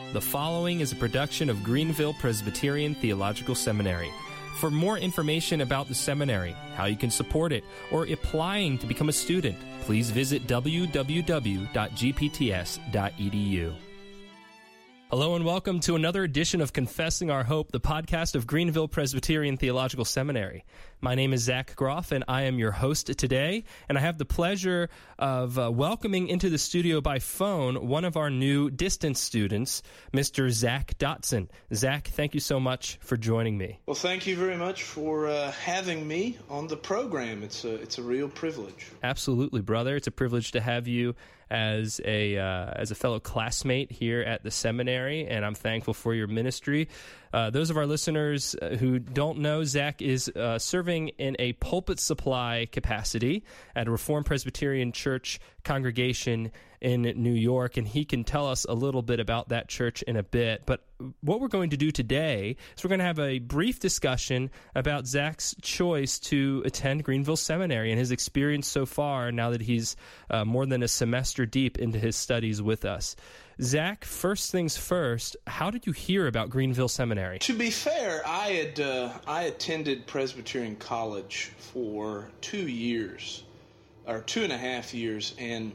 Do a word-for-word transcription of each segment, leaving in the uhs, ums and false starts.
The following is a production of Greenville Presbyterian Theological Seminary. For more information about the seminary, how you can support it, or applying to become a student, please visit w w w dot g p t s dot e d u. Hello and welcome to another edition of Confessing Our Hope, the podcast of Greenville Presbyterian Theological Seminary. My name is Zach Groff, and I am your host today, and I have the pleasure of uh, welcoming into the studio by phone one of our new distance students, Mister Zach Dotson. Zach, thank you so much for joining me. Well, thank you very much for uh, having me on the program. It's a, it's a real privilege. Absolutely, brother. It's a privilege to have you as a uh, as a fellow classmate here at the seminary, and I'm thankful for your ministry. Uh, those of our listeners who don't know, Zach is uh, serving in a pulpit supply capacity at a Reformed Presbyterian Church congregation in New York, and he can tell us a little bit about that church in a bit. But what we're going to do today is we're going to have a brief discussion about Zach's choice to attend Greenville Seminary and his experience so far now that he's uh, more than a semester deep into his studies with us. Zach, first things first, how did you hear about Greenville Seminary? To be fair, I had uh, I attended Presbyterian College for two years, or two and a half years, and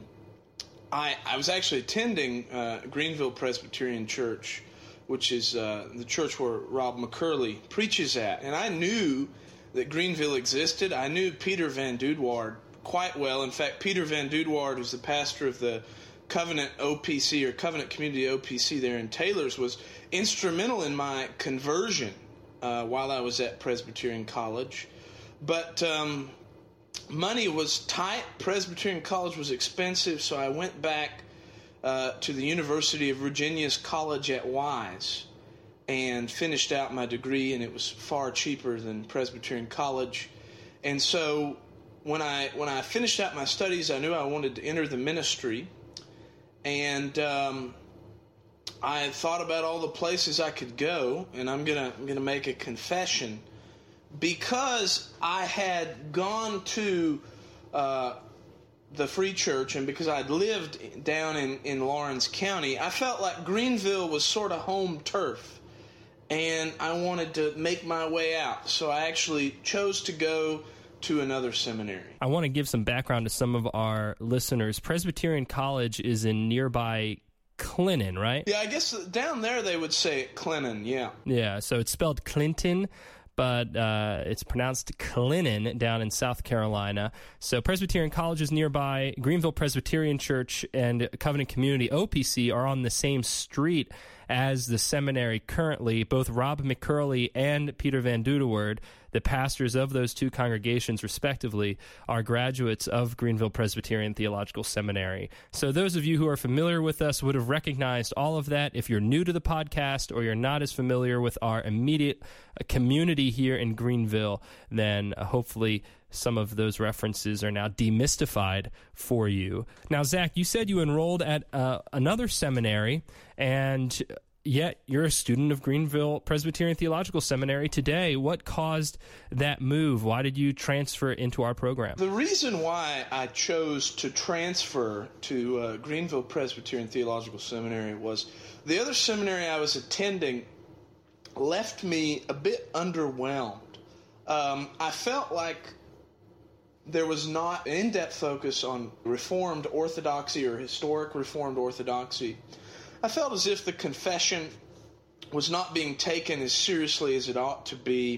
I, I was actually attending uh, Greenville Presbyterian Church, which is uh, the church where Rob McCurley preaches at. And I knew that Greenville existed. I knew Peter Van Dudewaard quite well. In fact, Peter Van Dudewaard, who's the pastor of the Covenant O P C, or Covenant Community O P C there in Taylor's, was instrumental in my conversion uh, while I was at Presbyterian College. But um, money was tight. Presbyterian College was expensive, so I went back uh, to the University of Virginia's College at Wise and finished out my degree, and it was far cheaper than Presbyterian College. And so when I when I finished out my studies, I knew I wanted to enter the ministry, and um, I thought about all the places I could go, and I'm gonna I'm gonna make a confession. Because I had gone to uh, the Free Church, and because I'd lived down in, in Lawrence County, I felt like Greenville was sort of home turf, and I wanted to make my way out. So I actually chose to go to another seminary. I want to give some background to some of our listeners. Presbyterian College is in nearby Clinton, right? Yeah, I guess down there they would say it Clinton, yeah. Yeah, so it's spelled Clinton, but uh, it's pronounced Clinton down in South Carolina. So Presbyterian College is nearby. Greenville Presbyterian Church and Covenant Community O P C are on the same street as the seminary currently. Both Rob McCurley and Peter Van Dudewaard, the pastors of those two congregations respectively, are graduates of Greenville Presbyterian Theological Seminary. So those of you who are familiar with us would have recognized all of that. If you're new to the podcast or you're not as familiar with our immediate community here in Greenville, then uh, hopefully some of those references are now demystified for you. Now, Zach, you said you enrolled at uh, another seminary, and yet you're a student of Greenville Presbyterian Theological Seminary today. What caused that move? Why did you transfer into our program? The reason why I chose to transfer to uh, Greenville Presbyterian Theological Seminary was the other seminary I was attending left me a bit underwhelmed. Um, I felt like there was not an in-depth focus on Reformed Orthodoxy or historic Reformed Orthodoxy. I felt as if the confession was not being taken as seriously as it ought to be.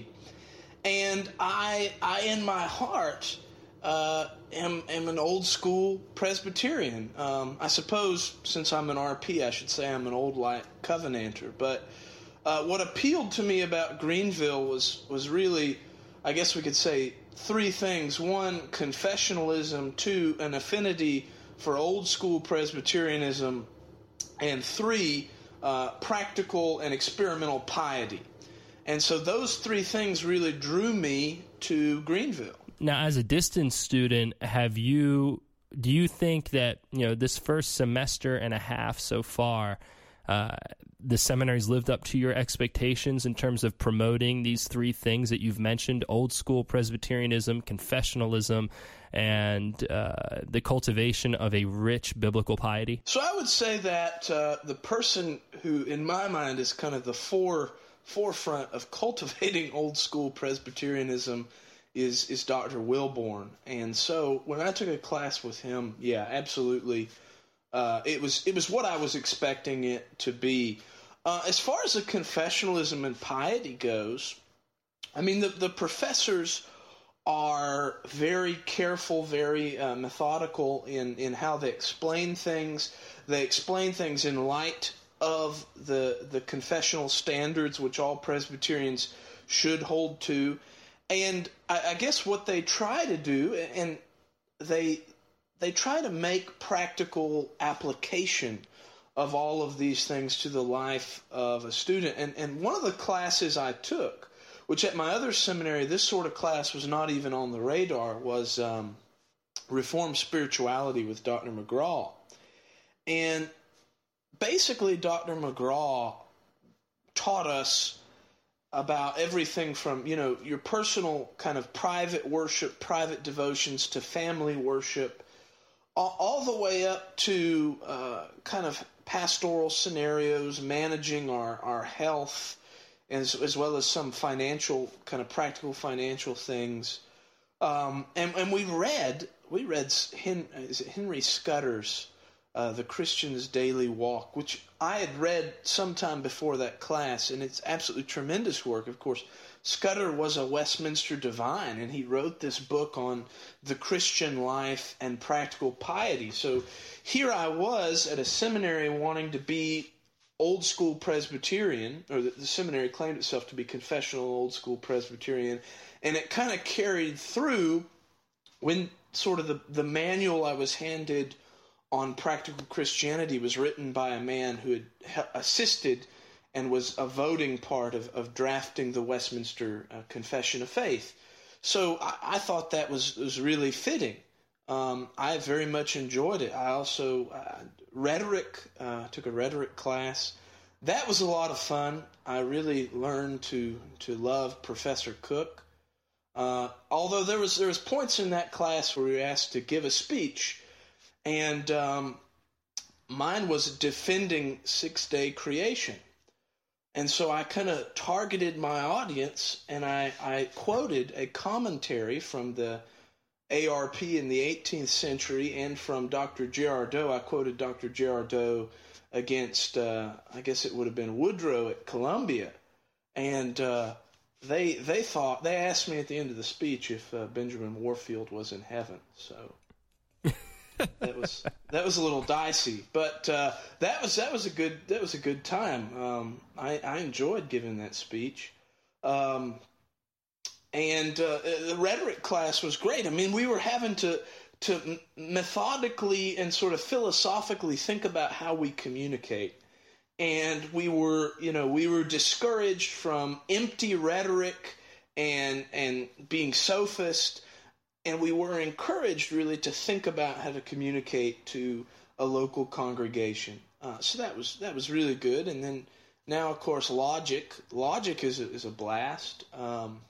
And I, I in my heart, uh, am, am an old-school Presbyterian. Um, I suppose since I'm an R P, I should say I'm an old light Covenanter. But uh, what appealed to me about Greenville was, was really, I guess we could say, three things. One, confessionalism. Two, an affinity for old-school Presbyterianism. And three, uh, practical and experimental piety. And so those three things really drew me to Greenville. Now, as a distance student, have you, do you think that, you know, this first semester and a half so far, uh, the seminary's lived up to your expectations in terms of promoting these three things that you've mentioned: old school Presbyterianism, confessionalism, and uh, the cultivation of a rich biblical piety? So I would say that uh, the person who, in my mind, is kind of the fore, forefront of cultivating old school Presbyterianism is is Doctor Wilborn. And so when I took a class with him, yeah, absolutely, uh, it was it was what I was expecting it to be. Uh, as far as the confessionalism and piety goes, I mean, the, the professors are very careful, very uh, methodical in, in how they explain things. They explain things in light of the the confessional standards, which all Presbyterians should hold to. And I, I guess what they try to do, and they they try to make practical application of all of these things to the life of a student. And, and one of the classes I took, which at my other seminary, this sort of class was not even on the radar, was um, Reformed Spirituality with Doctor McGraw. And basically, Doctor McGraw taught us about everything from, you know, your personal kind of private worship, private devotions, to family worship, all, all the way up to uh, kind of pastoral scenarios, managing our, our health, as, as well as some financial, kind of practical financial things. Um, and, and we read, we read Hen, is it Henry Scudder's uh, The Christian's Daily Walk, which I had read sometime before that class, and it's absolutely tremendous work. Of course, Scudder was a Westminster divine, and he wrote this book on the Christian life and practical piety. So here I was at a seminary wanting to be old school Presbyterian, or the, the seminary claimed itself to be confessional old school Presbyterian, and it kind of carried through when sort of the, the manual I was handed on practical Christianity was written by a man who had assisted and was a voting part of, of drafting the Westminster uh, Confession of Faith. So I, I thought that was, was really fitting. Um, I very much enjoyed it. I also, uh, rhetoric, uh, took a rhetoric class. That was a lot of fun. I really learned to, to love Professor Cook. Uh, although there was, there was points in that class where we were asked to give a speech, and um, mine was defending six-day creation. And so I kind of targeted my audience, and I, I quoted a commentary from the A R P in the eighteenth century and from Doctor Girardeau. I quoted Doctor Girardeau against, uh, I guess it would have been Woodrow at Columbia. And uh, they they thought, they asked me at the end of the speech if uh, Benjamin Warfield was in heaven. So that was that was a little dicey, but uh, that was that was a good that was a good time. Um, I, I enjoyed giving that speech, um, and uh, the rhetoric class was great. I mean, we were having to to methodically and sort of philosophically think about how we communicate, and we were you know we were discouraged from empty rhetoric and and being sophist. And we were encouraged, really, to think about how to communicate to a local congregation. Uh, so that was that was really good. And then now, of course, logic. Logic is a, is a blast. Um,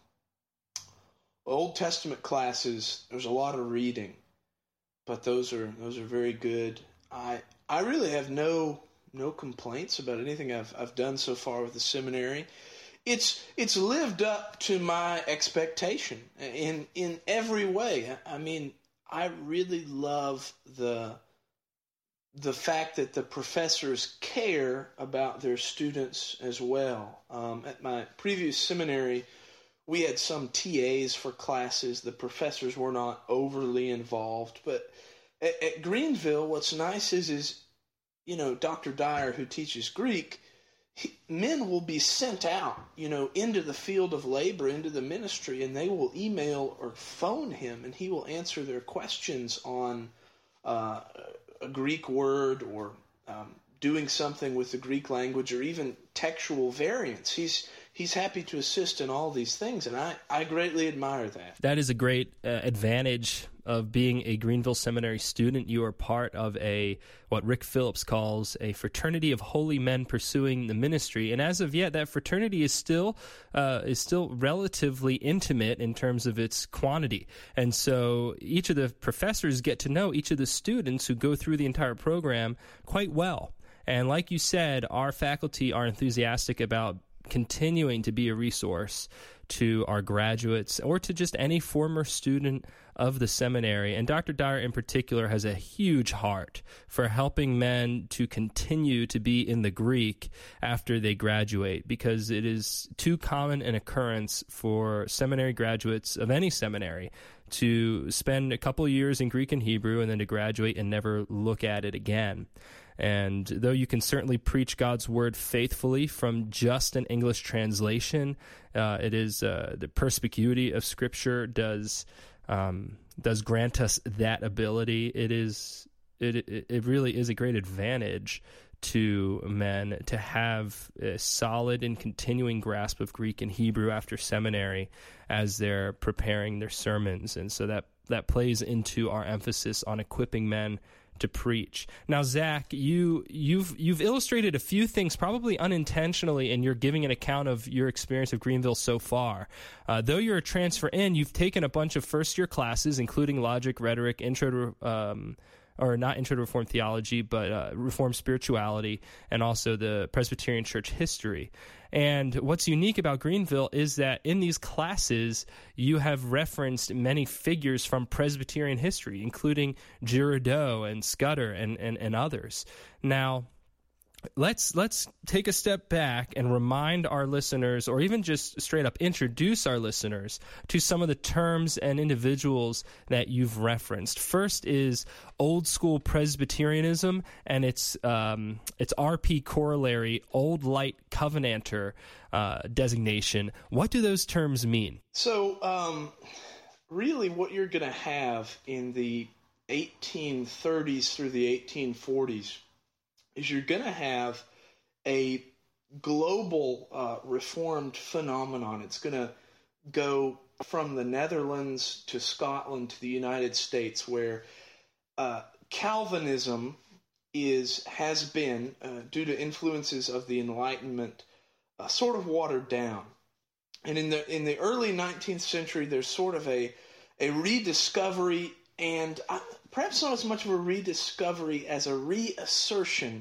Old Testament classes, there's a lot of reading, but those are those are very good. I I really have no no complaints about anything I've I've done so far with the seminary. It's it's lived up to my expectation in in every way. I mean, I really love the the fact that the professors care about their students as well. Um, at my previous seminary, we had some T As for classes. The professors were not overly involved, but at, at Greenville, what's nice is is you know Doctor Dyer, who teaches Greek. He, men will be sent out, you know, into the field of labor, into the ministry, and they will email or phone him, and he will answer their questions on uh, a Greek word or um, doing something with the Greek language or even textual variants. He's he's happy to assist in all these things, and I, I greatly admire that. That is a great uh, advantage of being a Greenville Seminary student. You are part of a what Rick Phillips calls a fraternity of holy men pursuing the ministry. And as of yet, that fraternity is still uh, is still relatively intimate in terms of its quantity. And so each of the professors get to know each of the students who go through the entire program quite well. And like you said, our faculty are enthusiastic about continuing to be a resource to our graduates or to just any former student of the seminary. And Doctor Dyer in particular has a huge heart for helping men to continue to be in the Greek after they graduate, because it is too common an occurrence for seminary graduates of any seminary to spend a couple years in Greek and Hebrew and then to graduate and never look at it again. And though you can certainly preach God's word faithfully from just an English translation, uh, it is uh, the perspicuity of Scripture does um, does grant us that ability. It is it it really is a great advantage to men to have a solid and continuing grasp of Greek and Hebrew after seminary as they're preparing their sermons, and so that that plays into our emphasis on equipping men to preach. Now, Zach, you you've you've illustrated a few things, probably unintentionally, and you're giving an account of your experience of Greenville so far. Uh, though you're a transfer in, you've taken a bunch of first year classes, including logic, rhetoric, intro to um, or not intro to Reformed theology, but uh, Reformed spirituality, and also the Presbyterian Church history. And what's unique about Greenville is that in these classes, you have referenced many figures from Presbyterian history, including Girardeau and Scudder and, and, and others. Now, let's let's take a step back and remind our listeners, or even just straight up introduce our listeners to some of the terms and individuals that you've referenced. First is Old School Presbyterianism and its um, its R P corollary, Old Light Covenanter uh, designation. What do those terms mean? So, um, really, what you're going to have in the eighteen thirties through the eighteen forties is you're going to have a global uh, Reformed phenomenon. It's going to go from the Netherlands to Scotland to the United States, where uh, Calvinism is has been, uh, due to influences of the Enlightenment, uh, sort of watered down. And in the in the early nineteenth century, there's sort of a a rediscovery, and uh, perhaps not as much of a rediscovery as a reassertion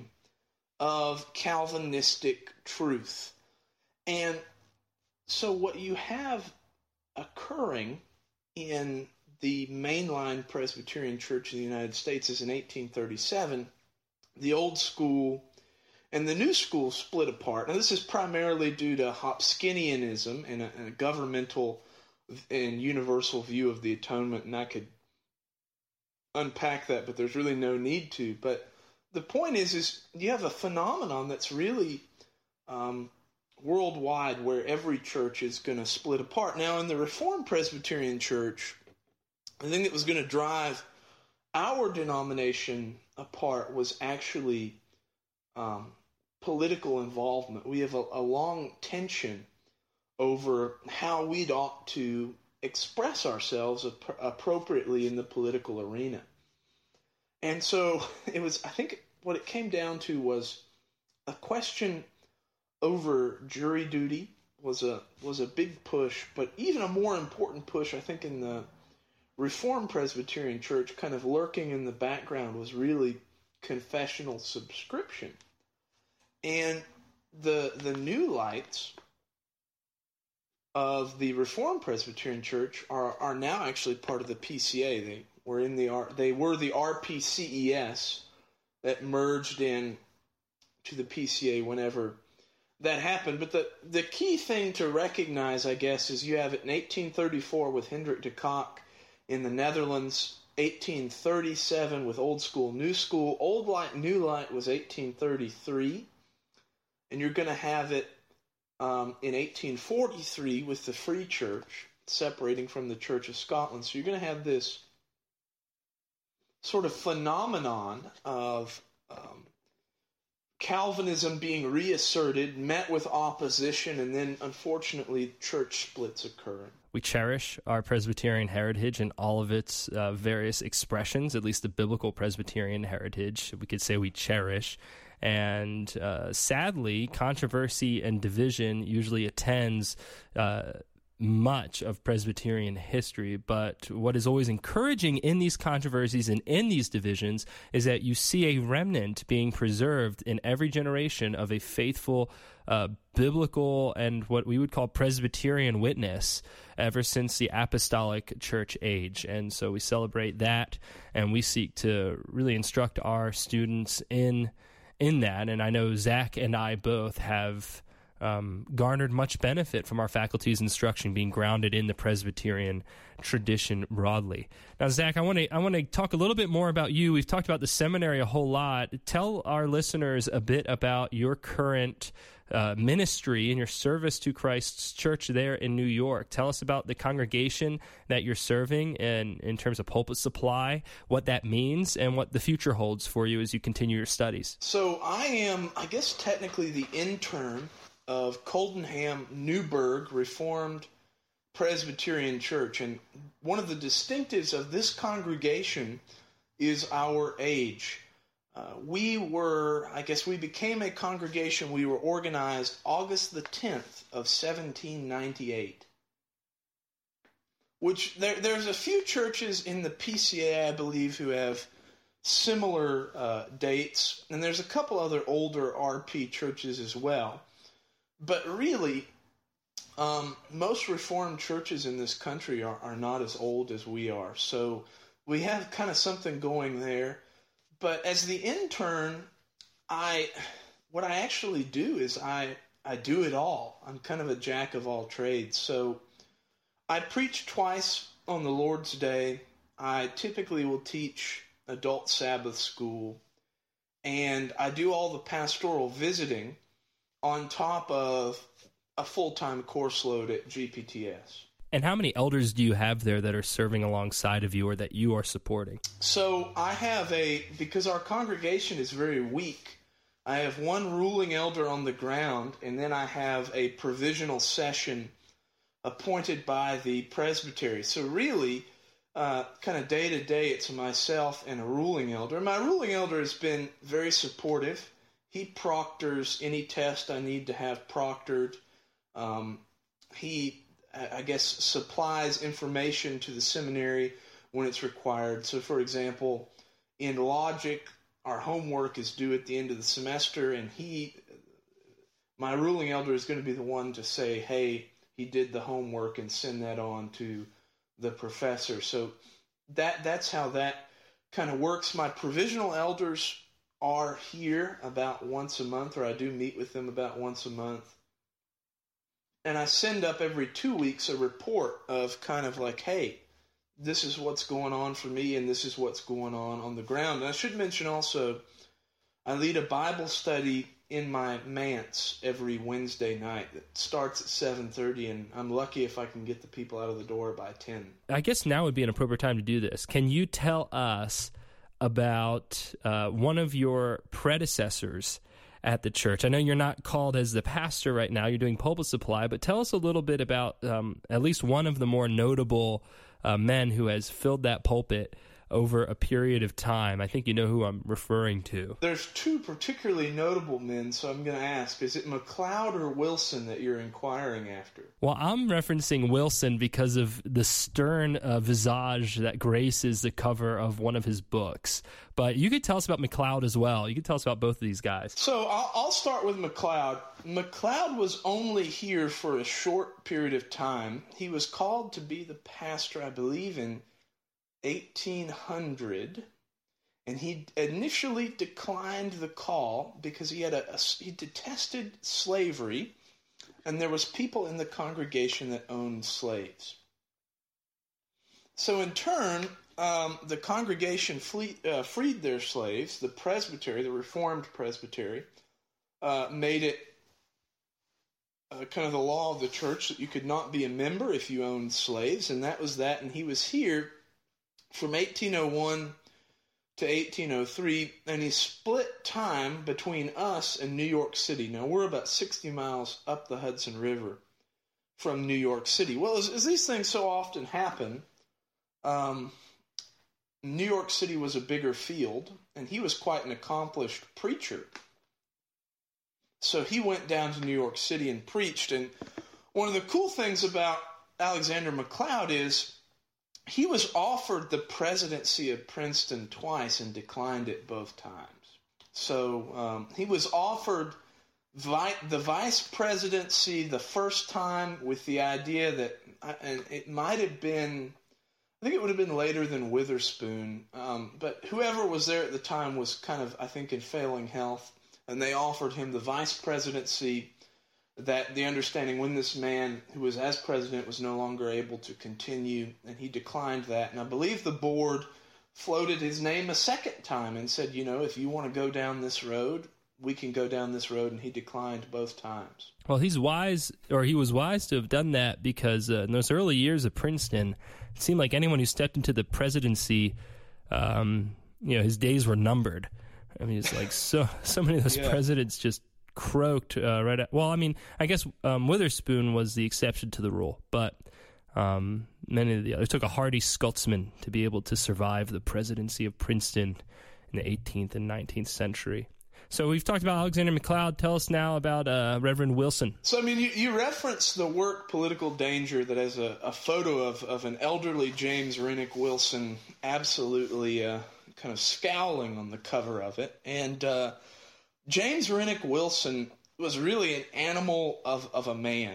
of Calvinistic truth. And so what you have occurring in the mainline Presbyterian Church of the United States is in eighteen thirty-seven, the old school and the new school split apart. Now, this is primarily due to Hopkinianism and a, and a governmental and universal view of the atonement, and I could unpack that, but there's really no need to. But the point is, is you have a phenomenon that's really um, worldwide, where every church is going to split apart. Now, in the Reformed Presbyterian Church, the thing that was going to drive our denomination apart was actually um, political involvement. We have a, a long tension over how we'd ought to express ourselves ap- appropriately in the political arena. And so it was, I think what it came down to was a question over jury duty was a was a big push, but even a more important push, I think, in the Reformed Presbyterian Church, kind of lurking in the background, was really confessional subscription. And the the new lights of the Reformed Presbyterian Church are are now actually part of the P C A. They were in the R, they were the R P C E S that merged in to the P C A whenever that happened. But the the key thing to recognize, I guess, is you have it in eighteen thirty-four with Hendrik de Kock in the Netherlands, eighteen thirty-seven with Old School, New School. Old Light, New Light was eighteen thirty-three, and you're going to have it um, in eighteen forty-three with the Free Church separating from the Church of Scotland. So you're going to have this sort of phenomenon of um, Calvinism being reasserted, met with opposition, and then, unfortunately, church splits occurring. We cherish our Presbyterian heritage in all of its uh, various expressions, at least the biblical Presbyterian heritage. We could say we cherish. And uh, sadly, controversy and division usually attends uh, much of Presbyterian history. But what is always encouraging in these controversies and in these divisions is that you see a remnant being preserved in every generation of a faithful, uh, biblical, and what we would call Presbyterian witness ever since the apostolic church age. And so we celebrate that, and we seek to really instruct our students in in that. And I know Zach and I both have um, garnered much benefit from our faculty's instruction being grounded in the Presbyterian tradition broadly. Now, Zach, I want to I want to talk a little bit more about you. We've talked about the seminary a whole lot. Tell our listeners a bit about your current uh, ministry and your service to Christ's Church there in New York. Tell us about the congregation that you're serving in, in terms of pulpit supply, what that means, and what the future holds for you as you continue your studies. So I am, I guess, technically the intern of Coldenham Newburgh Reformed Presbyterian Church. And one of the distinctives of this congregation is our age. Uh, we were, I guess we became a congregation, we were organized August the tenth of seventeen ninety-eight. Which, there, there's a few churches in the P C A, I believe, who have similar uh, dates. And there's a couple other older R P churches as well. But really, um, most Reformed churches in this country are, are not as old as we are. So we have kind of something going there. But as the intern, I what I actually do is I, I do it all. I'm kind of a jack of all trades. So I preach twice on the Lord's Day. I typically will teach adult Sabbath school. And I do all the pastoral visiting on top of a full-time course load at G P T S. And how many elders do you have there that are serving alongside of you or that you are supporting? So I have a, because our congregation is very weak, I have one ruling elder on the ground, and then I have a provisional session appointed by the presbytery. So really, uh, kind of day to day, it's myself and a ruling elder. My ruling elder has been very supportive. He proctors any test I need to have proctored. Um, he, I guess, supplies information to the seminary when it's required. So, for example, in logic, our homework is due at the end of the semester, and he, my ruling elder, is going to be the one to say, hey, he did the homework, and send that on to the professor. So that that's how that kind of works. My provisional elders are here about once a month, or I do meet with them about once a month. And I send up every two weeks a report of kind of like, hey, this is what's going on for me, and this is what's going on on the ground. And I should mention also, I lead a Bible study in my manse every Wednesday night. It starts at seven thirty, and I'm lucky if I can get the people out of the door by ten. I guess now would be an appropriate time to do this. Can you tell us about uh, one of your predecessors at the church? I know you're not called as the pastor right now, you're doing pulpit supply, but tell us a little bit about um, at least one of the more notable uh, men who has filled that pulpit over a period of time. I think you know who I'm referring to. There's two particularly notable men, so I'm going to ask, is it McLeod or Wilson that you're inquiring after? Well, I'm referencing Wilson because of the stern uh, visage that graces the cover of one of his books. But you could tell us about McLeod as well. You could tell us about both of these guys. So I'll, I'll start with McLeod. McLeod was only here for a short period of time. He was called to be the pastor, I believe, in eighteen hundred, and he initially declined the call because he had a, a he detested slavery, and there was people in the congregation that owned slaves. So in turn, um, the congregation flee, uh, freed their slaves. The presbytery, the Reformed Presbytery, uh, made it uh, kind of the law of the church that you could not be a member if you owned slaves, and that was that. And he was here from eighteen oh one to eighteen oh three, and he split time between us and New York City. Now, we're about sixty miles up the Hudson River from New York City. Well, as, as these things so often happen, um, New York City was a bigger field, and he was quite an accomplished preacher. So he went down to New York City and preached. And one of the cool things about Alexander McLeod is he was offered the presidency of Princeton twice and declined it both times. So um, he was offered vi- the vice presidency the first time with the idea that, and it might have been, I think it would have been later than Witherspoon, um, but whoever was there at the time was kind of, I think, in failing health, and they offered him the vice presidency. That the understanding when this man who was as president was no longer able to continue, and he declined that. And I believe the board floated his name a second time and said, you know, if you want to go down this road, we can go down this road, and he declined both times. Well, he's wise, or he was wise to have done that, because uh, in those early years of Princeton, it seemed like anyone who stepped into the presidency, um, you know, his days were numbered. I mean, it's like so so many of those yeah. presidents just croaked uh, right at, well, I mean, I guess um, Witherspoon was the exception to the rule, but um, many of the others. It took a hardy Scotsman to be able to survive the presidency of Princeton in the eighteenth and nineteenth century. So we've talked about Alexander McLeod. Tell us now about uh, Reverend Wilson. So, I mean, you, you referenced the work Political Danger that has a, a photo of, of an elderly James Rennick Wilson absolutely uh, kind of scowling on the cover of it. And uh, James Rennick Wilson was really an animal of, of a man.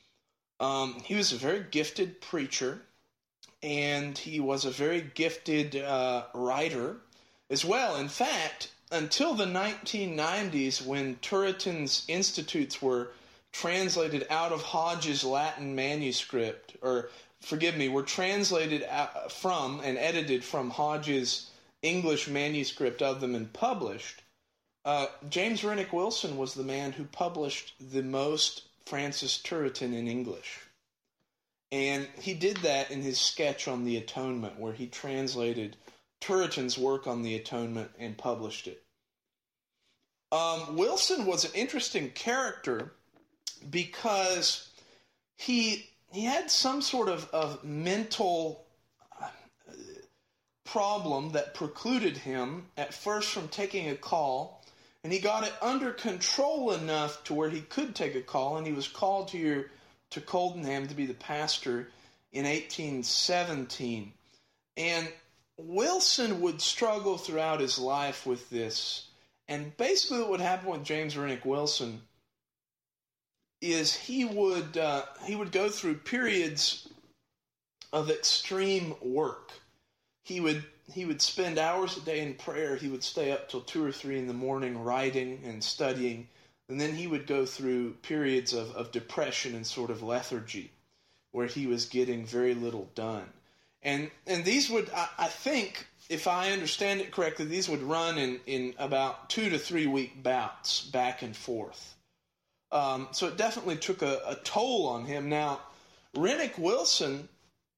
Um, he was a very gifted preacher, and he was a very gifted uh, writer as well. In fact, until the nineteen nineties, when Turretin's Institutes were translated out of Hodge's Latin manuscript, or forgive me, were translated out from and edited from Hodge's English manuscript of them and published, Uh, James Rennick Wilson was the man who published the most Francis Turretin in English. And he did that in his sketch on the Atonement, where he translated Turretin's work on the Atonement and published it. Um, Wilson was an interesting character because he he had some sort of, of mental problem that precluded him at first from taking a call. And he got it under control enough to where he could take a call, and he was called to your, to Coldenham to be the pastor in eighteen seventeen. And Wilson would struggle throughout his life with this. And basically what would happen with James Rennick Wilson is he would uh, he would go through periods of extreme work. He would He would spend hours a day in prayer. He would stay up till two or three in the morning writing and studying. And then he would go through periods of, of depression and sort of lethargy where he was getting very little done. And and these would, I, I think, if I understand it correctly, these would run in, in about two to three week bouts back and forth. Um, so it definitely took a, a toll on him. Now, Rennick Wilson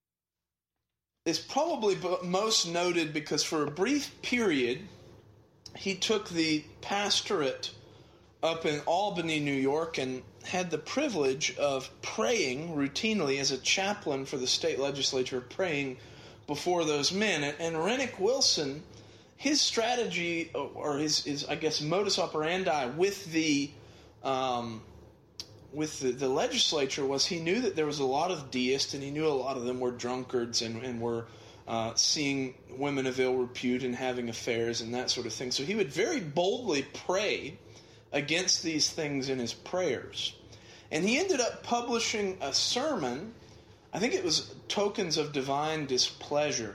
is probably most noted because for a brief period, he took the pastorate up in Albany, New York, and had the privilege of praying routinely as a chaplain for the state legislature, praying before those men. And, and Rennick Wilson, his strategy, or his, his I guess, modus operandi with the um, with the, the legislature was he knew that there was a lot of deists, and he knew a lot of them were drunkards and, and were uh, seeing women of ill repute and having affairs and that sort of thing. So he would very boldly pray against these things in his prayers. And he ended up publishing a sermon, I think it was Tokens of Divine Displeasure.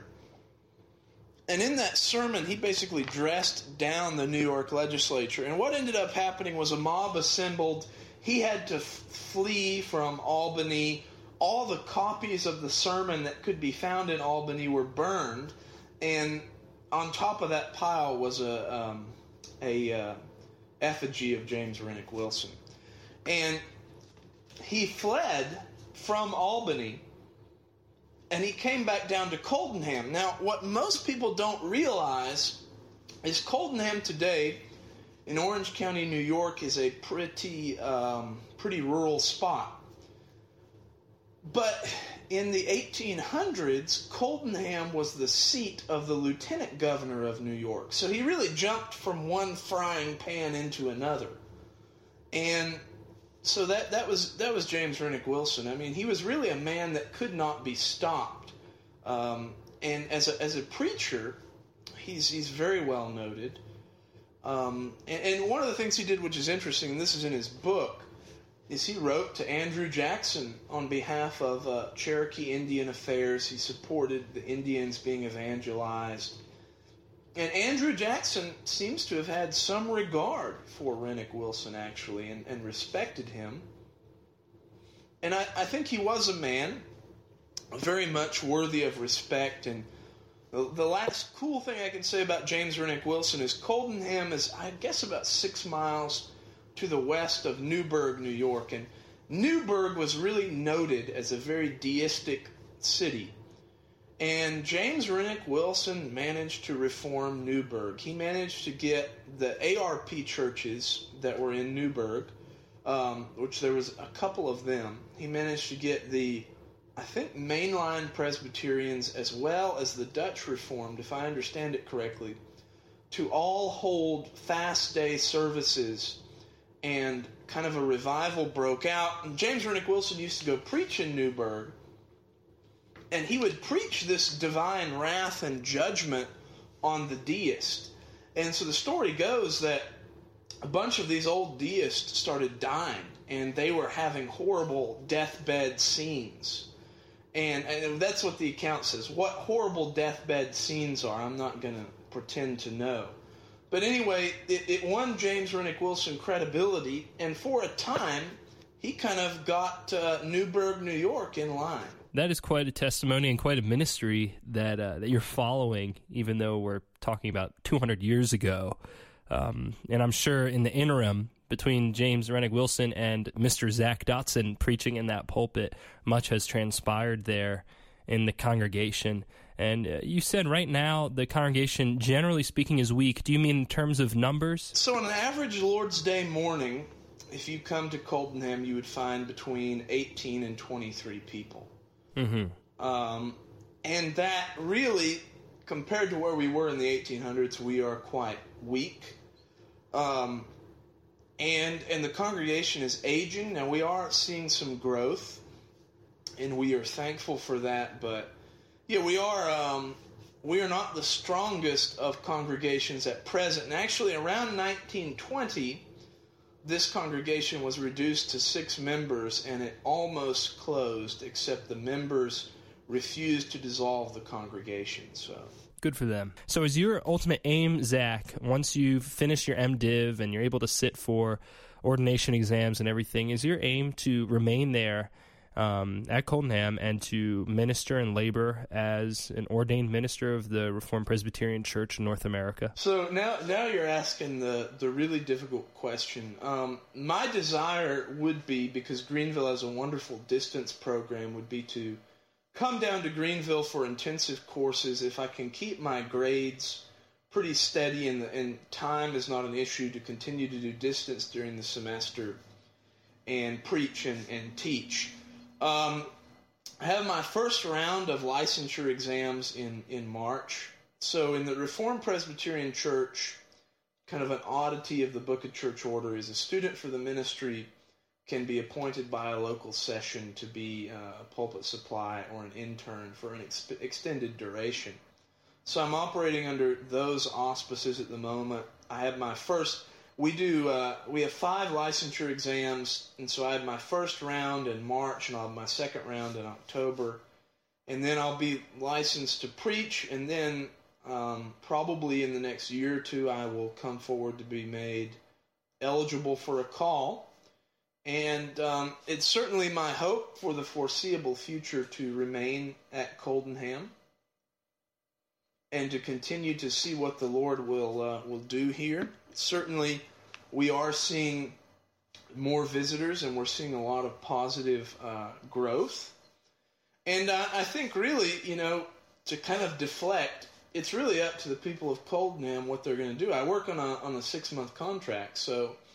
And in that sermon, he basically dressed down the New York legislature. And what ended up happening was a mob assembled. He had to f- flee from Albany. All the copies of the sermon that could be found in Albany were burned. And on top of that pile was a um, a uh, effigy of James Rennick Wilson. And he fled from Albany, and he came back down to Coldenham. Now, what most people don't realize is Coldenham today in Orange County, New York, is a pretty um, pretty rural spot. But in the eighteen hundreds, Coldenham was the seat of the lieutenant governor of New York. So he really jumped from one frying pan into another. And so that, that was that was James Renwick Wilson. I mean, he was really a man that could not be stopped. Um, and as a, as a preacher, he's he's very well noted. Um, and, and one of the things he did, which is interesting, and this is in his book, is he wrote to Andrew Jackson on behalf of uh, Cherokee Indian Affairs. He supported the Indians being evangelized. And Andrew Jackson seems to have had some regard for Renwick Wilson, actually, and, and respected him. And I, I think he was a man very much worthy of respect. And the, the last cool thing I can say about James Renwick Wilson is Coldenham is, I guess, about six miles to the west of Newburgh, New York. And Newburgh was really noted as a very deistic city. And James Renwick Wilson managed to reform Newburgh. He managed to get the A R P churches that were in Newburgh, um, which there was a couple of them. He managed to get the, I think, mainline Presbyterians as well as the Dutch Reformed, if I understand it correctly, to all hold fast day services. And kind of a revival broke out. And James Renwick Wilson used to go preach in Newburgh. And he would preach this divine wrath and judgment on the deist. And so the story goes that a bunch of these old deists started dying. And they were having horrible deathbed scenes. And, and that's what the account says. What horrible deathbed scenes are, I'm not going to pretend to know. But anyway, it, it won James Renwick Wilson credibility, and for a time, he kind of got uh, Newburgh, New York in line. That is quite a testimony and quite a ministry that uh, that you're following, even though we're talking about two hundred years ago. Um, and I'm sure in the interim, between James Renwick Wilson and Mister Zach Dotson preaching in that pulpit, much has transpired there in the congregation. And uh, you said right now the congregation, generally speaking, is weak. Do you mean in terms of numbers? So on an average Lord's Day morning, if you come to Coldenham, you would find between eighteen and twenty-three people. Mm-hmm. Um, and that really, compared to where we were in the eighteen hundreds, we are quite weak. Um, and, and the congregation is aging. Now, we are seeing some growth, and we are thankful for that, but yeah, we are um, we are not the strongest of congregations at present. And actually, around nineteen twenty, this congregation was reduced to six members, and it almost closed, except the members refused to dissolve the congregation. So good for them. So is your ultimate aim, Zach, once you've finished your MDiv and you're able to sit for ordination exams and everything, is your aim to remain there Um, at Coldenham and to minister and labor as an ordained minister of the Reformed Presbyterian Church in North America? So now now you're asking the, the really difficult question. Um, my desire would be, because Greenville has a wonderful distance program, would be to come down to Greenville for intensive courses if I can keep my grades pretty steady and, the, and time is not an issue, to continue to do distance during the semester and preach and, and teach. Um, I have my first round of licensure exams in, in March. So in the Reformed Presbyterian Church, kind of an oddity of the Book of Church Order is a student for the ministry can be appointed by a local session to be uh, a pulpit supply or an intern for an ex- extended duration. So I'm operating under those auspices at the moment. I have my first... We do. Uh, we have five licensure exams, and so I had my first round in March, and I'll have my second round in October, and then I'll be licensed to preach, and then um, probably in the next year or two, I will come forward to be made eligible for a call, and um, it's certainly my hope for the foreseeable future to remain at Coldenham and to continue to see what the Lord will uh, will do here. Certainly, we are seeing more visitors, and we're seeing a lot of positive uh, growth. And uh, I think really, you know, to kind of deflect, it's really up to the people of Coldenham what they're going to do. I work on a on a six-month contract, so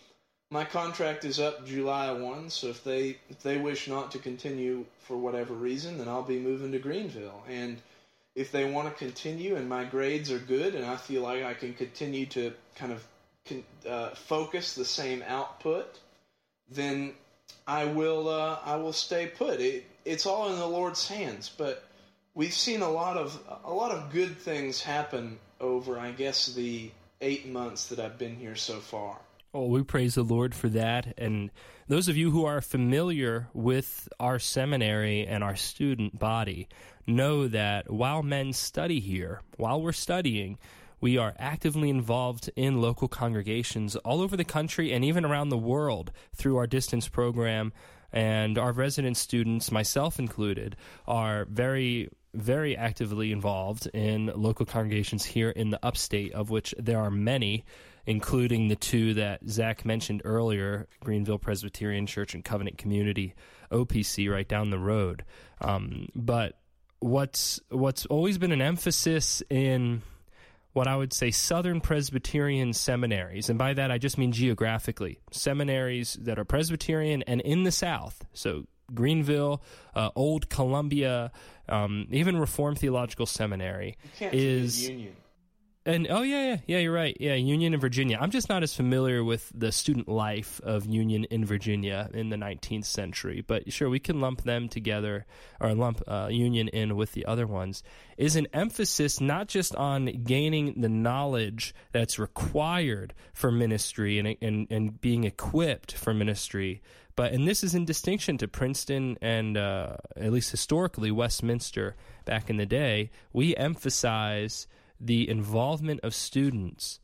my contract is up July first, so if they if they wish not to continue for whatever reason, then I'll be moving to Greenville. And if they want to continue and my grades are good and I feel like I can continue to kind of uh, focus the same output, then I will uh, I will stay put. It, it's all in the Lord's hands, but we've seen a lot of a lot of good things happen over, I guess, the eight months that I've been here so far. Well, we praise the Lord for that. And those of you who are familiar with our seminary and our student body know that while men study here, while we're studying, we are actively involved in local congregations all over the country and even around the world through our distance program. And our resident students, myself included, are very, very actively involved in local congregations here in the upstate, of which there are many, including the two that Zach mentioned earlier, Greenville Presbyterian Church and Covenant Community, O P C, right down the road. Um, but what's what's always been an emphasis in what I would say Southern Presbyterian seminaries, and by that I just mean geographically, seminaries that are Presbyterian and in the South, so Greenville, uh, Old Columbia, um, even Reformed Theological Seminary, you can't is Union. And oh yeah, yeah, yeah, you're right. Yeah, Union in Virginia. I'm just not as familiar with the student life of Union in Virginia in the nineteenth century, but sure, we can lump them together, or lump uh, Union in with the other ones. Is an emphasis not just on gaining the knowledge that's required for ministry and and and being equipped for ministry, but and this is in distinction to Princeton and uh, at least historically Westminster back in the day. We emphasize the involvement of students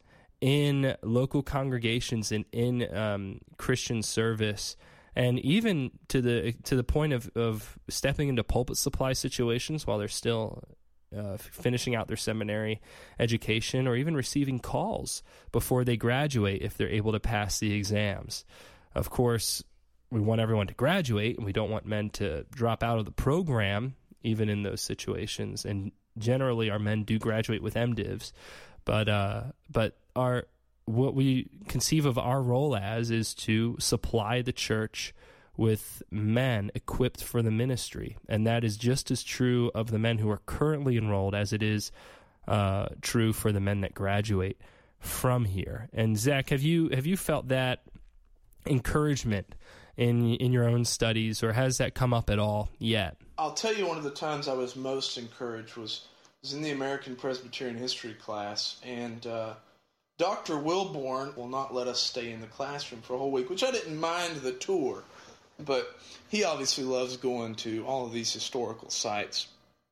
in local congregations and in um, Christian service, and even to the to the point of, of stepping into pulpit supply situations while they're still uh, finishing out their seminary education, or even receiving calls before they graduate if they're able to pass the exams. Of course, we want everyone to graduate, and we don't want men to drop out of the program, even in those situations. And generally, our men do graduate with MDivs, but uh, but our what we conceive of our role as is to supply the church with men equipped for the ministry, and that is just as true of the men who are currently enrolled as it is uh, true for the men that graduate from here. And Zach, have you have you felt that encouragement in in your own studies, or has that come up at all yet? I'll tell you, one of the times I was most encouraged was, was in the American Presbyterian History class, and uh, Doctor Wilborn will not let us stay in the classroom for a whole week, which I didn't mind the tour, but he obviously loves going to all of these historical sites.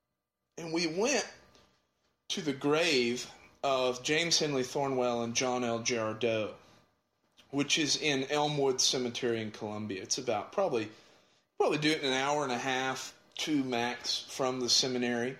And we went to the grave of James Henley Thornwell and John L. Girardeau, which is in Elmwood Cemetery in Columbia. It's about probably probably do it in an hour and a half, two max, from the seminary.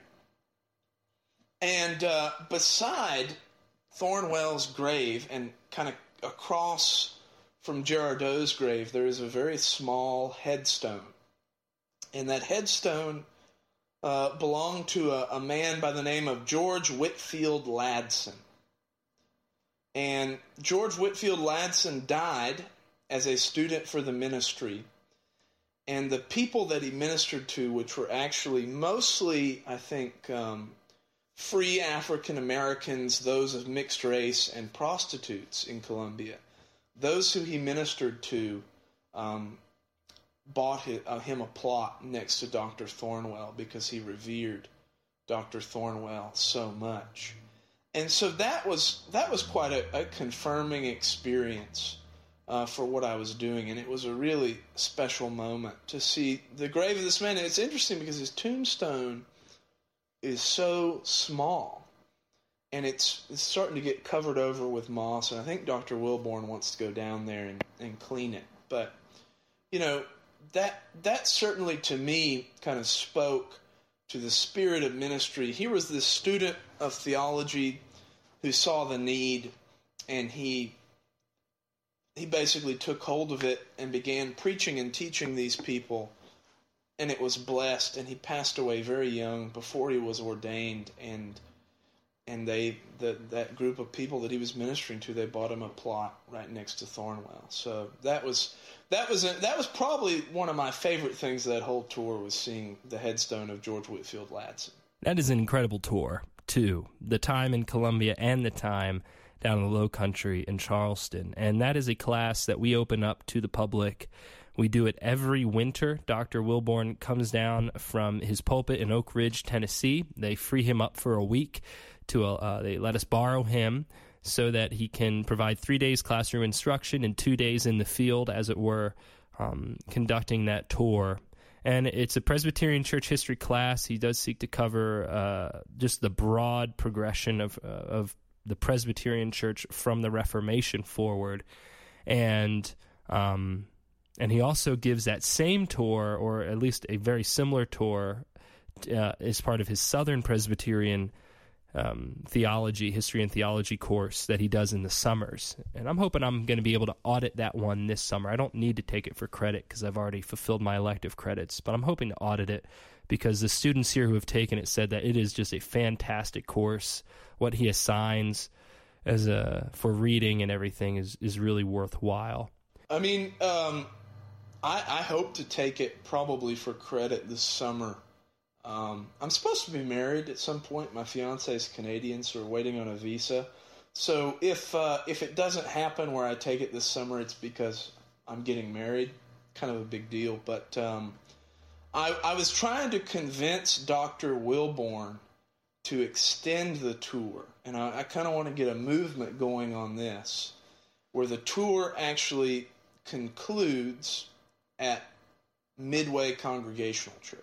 And uh, beside Thornwell's grave, and kind of across from Girardeau's grave, there is a very small headstone. And that headstone uh, belonged to a, a man by the name of George Whitfield Ladson. And George Whitfield Ladson died as a student for the ministry. And the people that he ministered to, which were actually mostly, I think, um, free African Americans, those of mixed race, and prostitutes in Columbia, those who he ministered to um, bought his, uh, him a plot next to Doctor Thornwell because he revered Doctor Thornwell so much. And so that was that was quite a, a confirming experience uh, for what I was doing, and it was a really special moment to see the grave of this man. And it's interesting because his tombstone is so small, and it's, it's starting to get covered over with moss, and I think Doctor Wilborn wants to go down there and, and clean it. But, you know, that that certainly to me kind of spoke to the spirit of ministry. He was this student of theology who saw the need, and he he basically took hold of it and began preaching and teaching these people, and it was blessed, and he passed away very young before he was ordained. And and they the, that group of people that he was ministering to, they bought him a plot right next to Thornwell. So that was that was a, that was probably one of my favorite things of that whole tour, was seeing the headstone of George Whitefield Ladson. That is an incredible tour, too. The time in Columbia and the time down in the Low Country in Charleston. And that is a class that we open up to the public. We do it every winter. Doctor Wilborn comes down from his pulpit in Oak Ridge, Tennessee. They free him up for a week. To uh, they let us borrow him so that he can provide three days classroom instruction and two days in the field, as it were, um, conducting that tour. And it's a Presbyterian church history class. He does seek to cover uh, just the broad progression of uh, of the Presbyterian church from the Reformation forward. And um, and he also gives that same tour, or at least a very similar tour, uh, as part of his Southern Presbyterian um, theology, history and theology course that he does in the summers. And I'm hoping I'm going to be able to audit that one this summer. I don't need to take it for credit because I've already fulfilled my elective credits, but I'm hoping to audit it because the students here who have taken it said that it is just a fantastic course. What he assigns as a for reading and everything is, is really worthwhile. I mean, um, I, I hope to take it probably for credit this summer. Um, I'm supposed to be married at some point. My fiance is Canadian, so we're waiting on a visa. So if uh, if it doesn't happen where I take it this summer, it's because I'm getting married. Kind of a big deal. But um, I, I was trying to convince Doctor Wilborn to extend the tour. And I, I kind of want to get a movement going on this, where the tour actually concludes at Midway Congregational Church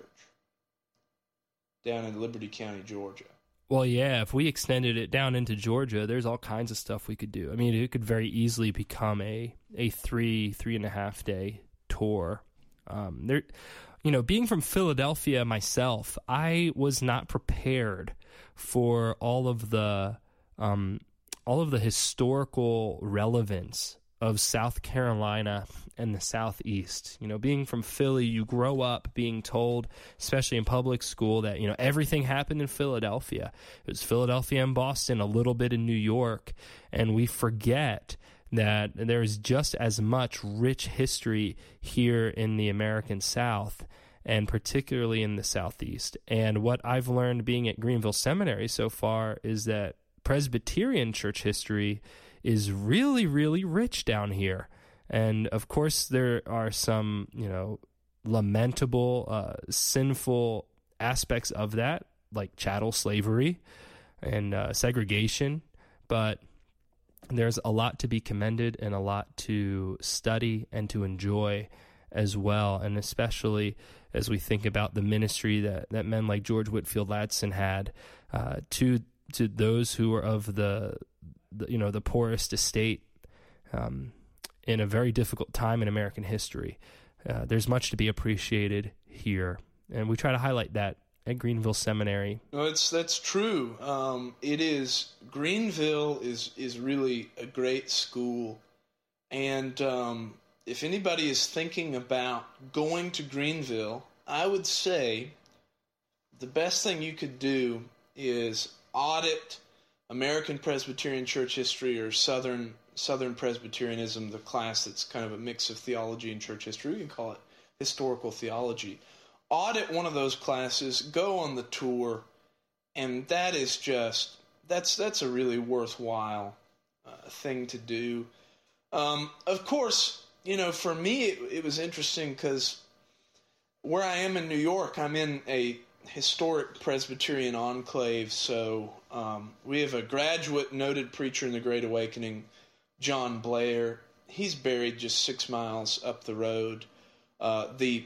down in Liberty County, Georgia. Well, yeah, if we extended it down into Georgia, there's all kinds of stuff we could do. I mean, it could very easily become a a three, three and a half day tour. Um, there, you know, being from Philadelphia myself, I was not prepared for all of the um, all of the historical relevance of South Carolina and the Southeast. You know, being from Philly, you grow up being told, especially in public school, that, you know, everything happened in Philadelphia. It was Philadelphia and Boston, a little bit in New York, and we forget that there is just as much rich history here in the American South, and particularly in the Southeast. And what I've learned being at Greenville Seminary so far is that Presbyterian church history is really, really rich down here. And of course, there are some, you know, lamentable, uh, sinful aspects of that, like chattel slavery and uh, segregation. But there's a lot to be commended and a lot to study and to enjoy as well. And especially as we think about the ministry that, that men like George Whitefield Ladson had uh, to to those who were of the, the you know, the poorest estate um, in a very difficult time in American history. Uh, there's much to be appreciated here, and we try to highlight that at Greenville Seminary. No, it's that's true. Um, it is Greenville is is really a great school, and um, if anybody is thinking about going to Greenville, I would say the best thing you could do is audit American Presbyterian Church history or Southern Southern Presbyterianism, the class that's kind of a mix of theology and church history. We can call it historical theology. Audit one of those classes, go on the tour, and that is just, that's that's a really worthwhile uh, thing to do. Um, of course, you know, for me, it, it was interesting because where I am in New York, I'm in a historic Presbyterian enclave, so um, we have a graduate noted preacher in the Great Awakening, John Blair. He's buried just six miles up the road. Uh, the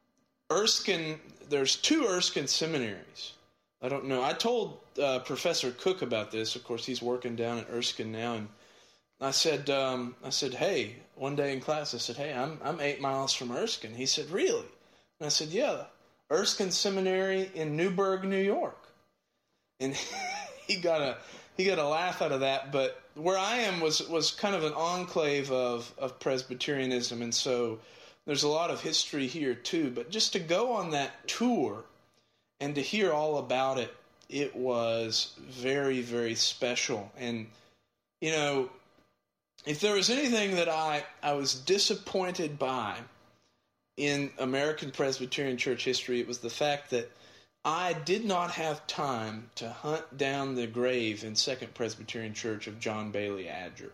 Erskine, there's two Erskine seminaries. I don't know. I told uh, Professor Cook about this. Of course, he's working down at Erskine now, and I said, um, I said, hey, one day in class, I said, hey, I'm I'm eight miles from Erskine. He said, really? And I said, yeah, Erskine Seminary in Newburgh, New York. And he got a he got a laugh out of that. But where I am was was kind of an enclave of of Presbyterianism, and so there's a lot of history here too. But just to go on that tour and to hear all about it it was very, very special. And, you know, if there was anything that I, I was disappointed by in American Presbyterian Church history, it was the fact that I did not have time to hunt down the grave in Second Presbyterian Church of John Bailey Adger.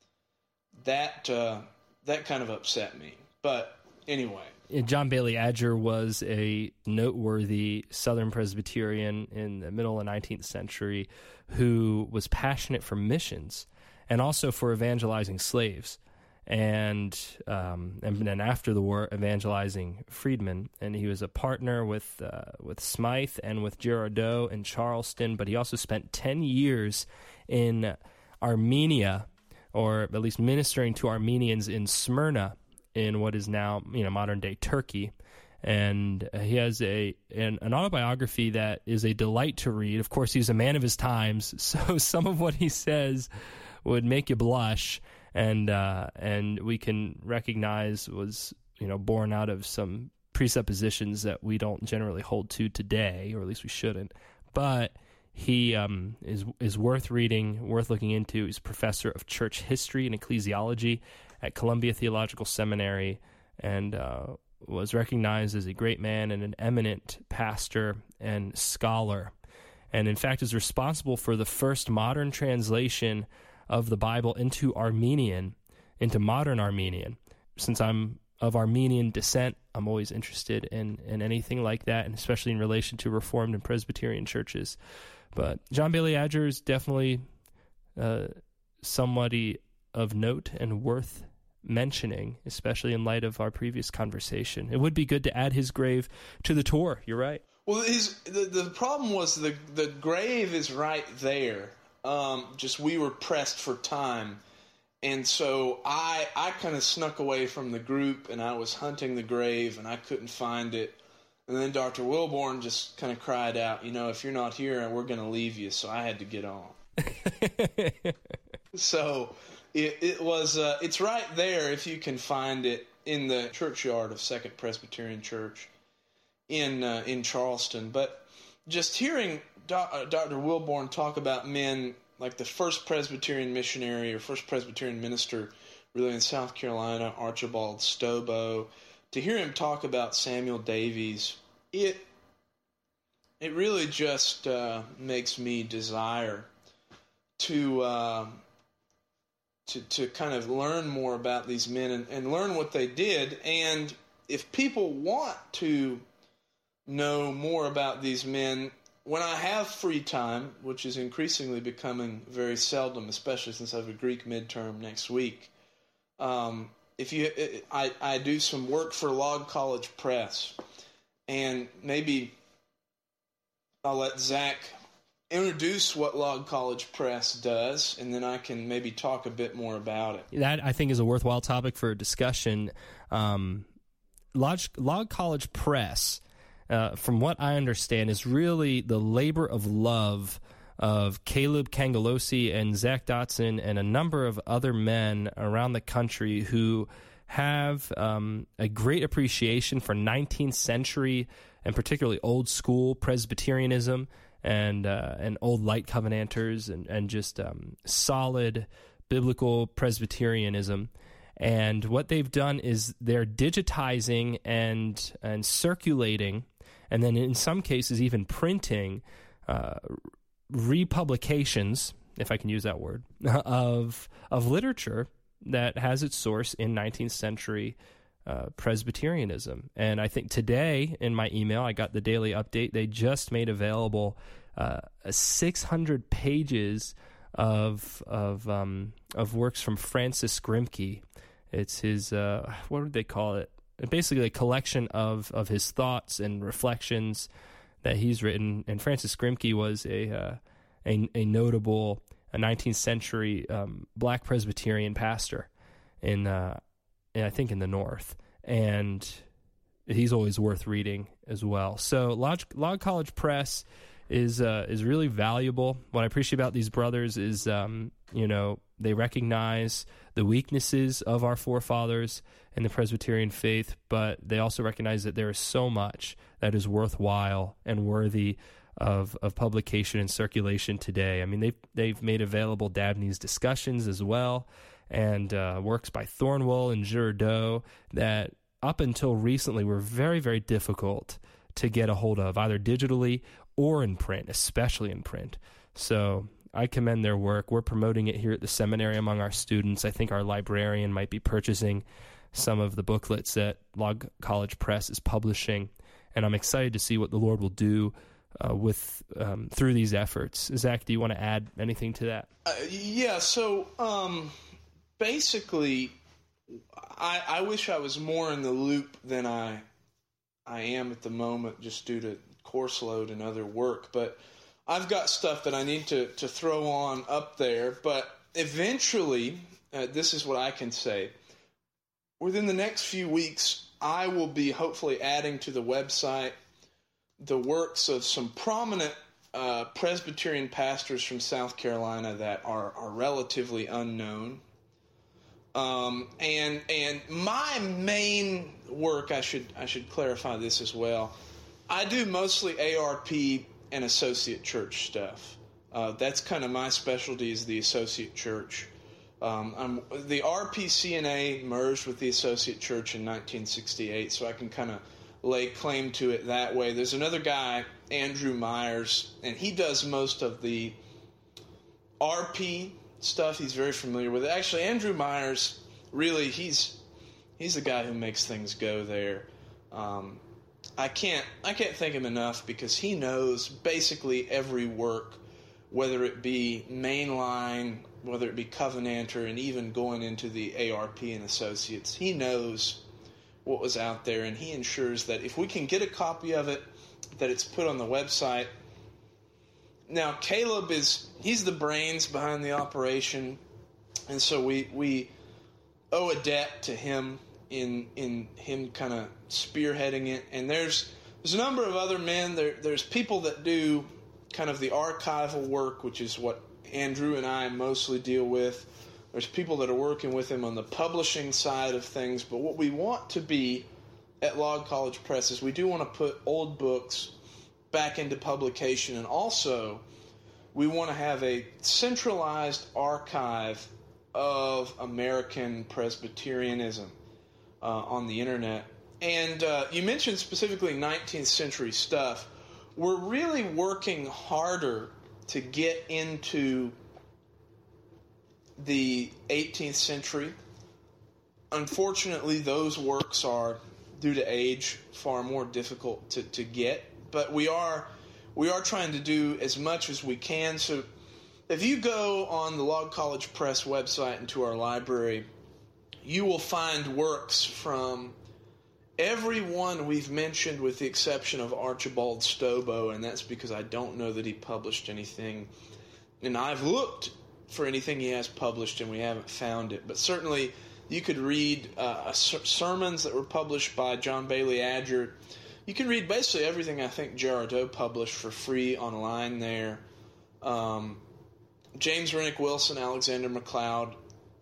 That uh, that kind of upset me. But anyway. John Bailey Adger was a noteworthy Southern Presbyterian in the middle of the nineteenth century who was passionate for missions and also for evangelizing slaves. And um, and then after the war, evangelizing freedmen. And he was a partner with uh, with Smythe and with Girardeau in Charleston. But he also spent ten years in Armenia, or at least ministering to Armenians in Smyrna, in what is now, you know, modern day Turkey. And he has a an, an autobiography that is a delight to read. Of course, he's a man of his times, so some of what he says would make you blush. And uh, and we can recognize was, you know, born out of some presuppositions that we don't generally hold to today, or at least we shouldn't. But he um, is is worth reading, worth looking into. He's a professor of church history and ecclesiology at Columbia Theological Seminary, and uh, was recognized as a great man and an eminent pastor and scholar. And in fact is responsible for the first modern translation of the Bible into Armenian, into modern Armenian. Since I'm of Armenian descent, I'm always interested in, in anything like that, and especially in relation to Reformed and Presbyterian churches. But John Bailey Adger is definitely uh, somebody of note and worth mentioning, especially in light of our previous conversation. It would be good to add his grave to the tour. You're right. Well, his the, the problem was the the grave is right there. Um, just we were pressed for time, and so I I kind of snuck away from the group, and I was hunting the grave, and I couldn't find it. And then Doctor Wilborn just kind of cried out, you know, if you're not here, we're going to leave you. So I had to get on. So it, it was uh, it's right there if you can find it in the churchyard of Second Presbyterian Church in uh, in Charleston. But just hearing Doctor Wilborn talk about men like the first Presbyterian missionary or first Presbyterian minister really in South Carolina, Archibald Stobo, to hear him talk about Samuel Davies, it it really just uh, makes me desire to, uh, to to kind of learn more about these men and, and learn what they did. And if people want to know more about these men, when I have free time, which is increasingly becoming very seldom, especially since I have a Greek midterm next week, um, if you, I, I do some work for Log College Press, and maybe I'll let Zach introduce what Log College Press does, and then I can maybe talk a bit more about it. That, I think, is a worthwhile topic for discussion. Um, Log, Log College Press, Uh, from what I understand, is really the labor of love of Caleb Cangelosi and Zach Dotson and a number of other men around the country who have um, a great appreciation for nineteenth century and particularly old school Presbyterianism and uh, and old light Covenanters and, and just um, solid biblical Presbyterianism. And what they've done is they're digitizing and and circulating, and then in some cases even printing uh, republications, if I can use that word, of of literature that has its source in nineteenth century uh, Presbyterianism. And I think today in my email, I got the daily update. They just made available uh, six hundred pages of of um, of works from Francis Grimke. It's his, uh, what would they call it? Basically a collection of, of his thoughts and reflections that he's written. And Francis Grimke was a uh, a, a notable a nineteenth century um, black Presbyterian pastor in, uh, in, I think, in the North. And he's always worth reading as well. So Log, Log College Press is uh, is really valuable. What I appreciate about these brothers is, um, you know, they recognize the weaknesses of our forefathers in the Presbyterian faith, but they also recognize that there is so much that is worthwhile and worthy of of publication and circulation today. I mean, they've, they've made available Dabney's Discussions as well, and uh, works by Thornwell and Girardeau that up until recently were very, very difficult to get a hold of, either digitally or in print, especially in print. So I commend their work. We're promoting it here at the seminary among our students. I think our librarian might be purchasing some of the booklets that Log College Press is publishing, and I'm excited to see what the Lord will do uh, with um, through these efforts. Zach, do you want to add anything to that? Uh, yeah, so um, basically, I, I wish I was more in the loop than I I am at the moment, just due to course load and other work. But I've got stuff that I need to, to throw on up there. But eventually, uh, this is what I can say. Within the next few weeks, I will be hopefully adding to the website the works of some prominent uh, Presbyterian pastors from South Carolina that are, are relatively unknown. Um, and and my main work, I should I should clarify this as well. I do mostly A R P and associate church stuff. Uh, that's kind of my specialty, is the associate church. Um, I'm, the R P C N A merged with the associate church in nineteen sixty-eight, so I can kind of lay claim to it that way. There's another guy, Andrew Myers, and he does most of the R P stuff. He's very familiar with it. Actually, Andrew Myers, really, he's he's the guy who makes things go there. Um, I can't I can't thank him enough, because he knows basically every work, whether it be mainline, whether it be Covenanter, and even going into the A R P and Associates. He knows what was out there, and he ensures that if we can get a copy of it, that it's put on the website. Now, Caleb is, he's the brains behind the operation, and so we we owe a debt to him in in him kind of spearheading it. And there's there's a number of other men. There There's people that do kind of the archival work, which is what Andrew and I mostly deal with. There's people that are working with him on the publishing side of things. But what we want to be at Log College Press is we do want to put old books back into publication, and also we want to have a centralized archive of American Presbyterianism uh, on the internet. And uh, you mentioned specifically nineteenth century stuff. We're really working harder to get into the eighteenth century. Unfortunately, those works are, due to age, far more difficult to, to get. But we are we are trying to do as much as we can. So if you go on the Log College Press website and to our library, you will find works from everyone we've mentioned, with the exception of Archibald Stobo, and that's because I don't know that he published anything. And I've looked for anything he has published, and we haven't found it. But certainly you could read uh, sermons that were published by John Bailey Adger. You can read basically everything I think Girardeau published for free online there. Um, James Rennick Wilson, Alexander MacLeod,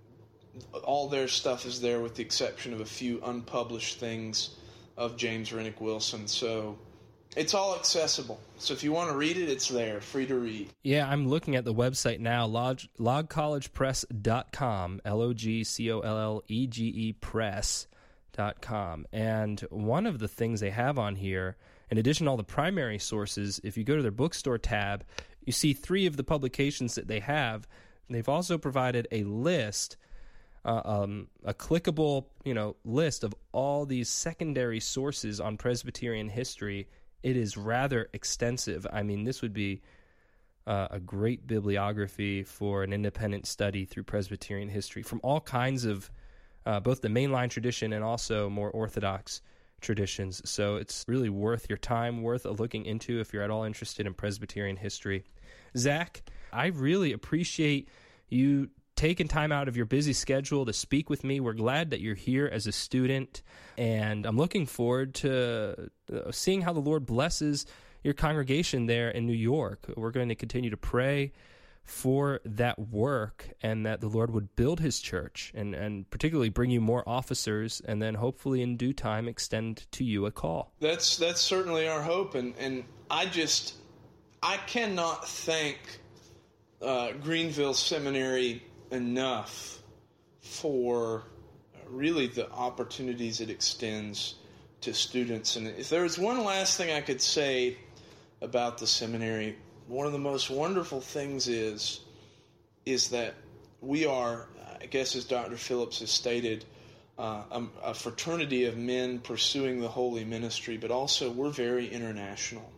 all their stuff is there, with the exception of a few unpublished things of James Rennick Wilson. So it's all accessible. So if you want to read it, it's there, free to read. Yeah, I'm looking at the website now, log, log college press dot com, L O G C O L L E G E press dot com. And one of the things they have on here, in addition to all the primary sources, if you go to their bookstore tab, you see three of the publications that they have. They've also provided a list, uh, um, a clickable, you know, list of all these secondary sources on Presbyterian history. It is rather extensive. I mean, this would be uh, a great bibliography for an independent study through Presbyterian history from all kinds of uh, both the mainline tradition and also more orthodox traditions. So it's really worth your time, worth a looking into if you're at all interested in Presbyterian history. Zach, I really appreciate you taking time out of your busy schedule to speak with me. We're glad that you're here as a student, and I'm looking forward to seeing how the Lord blesses your congregation there in New York. We're going to continue to pray for that work, and that the Lord would build his church, and, and particularly bring you more officers, and then hopefully in due time extend to you a call. That's that's certainly our hope, and, and I just I cannot thank uh, Greenville Seminary enough for really the opportunities it extends to students. And if there's one last thing I could say about the seminary, one of the most wonderful things is is that we are, I guess as Doctor Phillips has stated, uh, a, a fraternity of men pursuing the holy ministry, but also we're very international.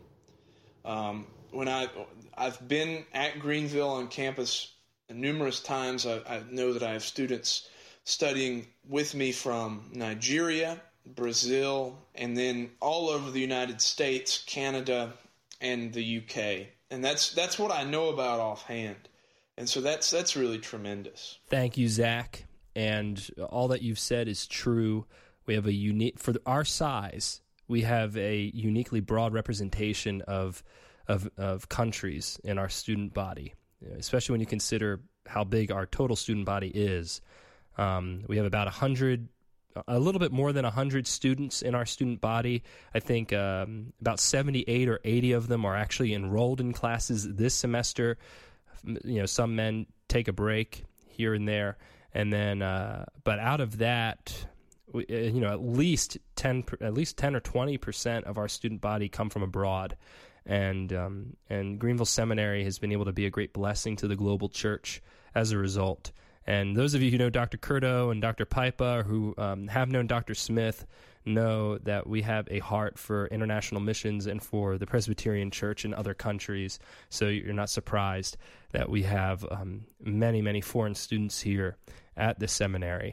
Um, when I, I've been at Greenville on campus numerous times, I, I know that I have students studying with me from Nigeria, Brazil, and then all over the United States, Canada, and the U K. And that's that's what I know about offhand. And so that's that's really tremendous. Thank you, Zach. And all that you've said is true. We have a unique, for our size, we have a uniquely broad representation of of, of countries in our student body, especially when you consider how big our total student body is. Um, we have about one hundred, a little bit more than one hundred students in our student body. I think um, about seventy-eight or eighty of them are actually enrolled in classes this semester. You know, some men take a break here and there. And then, uh, but out of that, we, you know, at least ten, at least ten or twenty percent of our student body come from abroad. And um, and Greenville Seminary has been able to be a great blessing to the global church as a result. And those of you who know Doctor Curto and Doctor Pipa, who um, have known Doctor Smith, know that we have a heart for international missions and for the Presbyterian Church in other countries. So you're not surprised that we have um, many, many foreign students here at the seminary.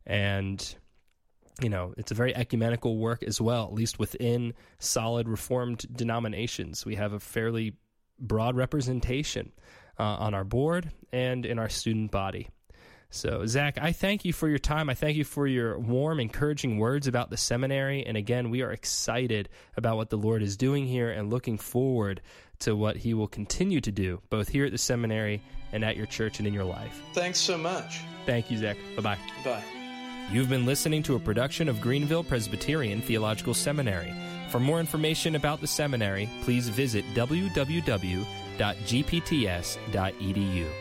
And you know, it's a very ecumenical work as well, at least within solid Reformed denominations. We have a fairly broad representation uh, on our board and in our student body. So, Zach, I thank you for your time. I thank you for your warm, encouraging words about the seminary. And again, we are excited about what the Lord is doing here and looking forward to what he will continue to do, both here at the seminary and at your church and in your life. Thanks so much. Thank you, Zach. Bye-bye. Bye. You've been listening to a production of Greenville Presbyterian Theological Seminary. For more information about the seminary, please visit w w w dot g p t s dot e d u.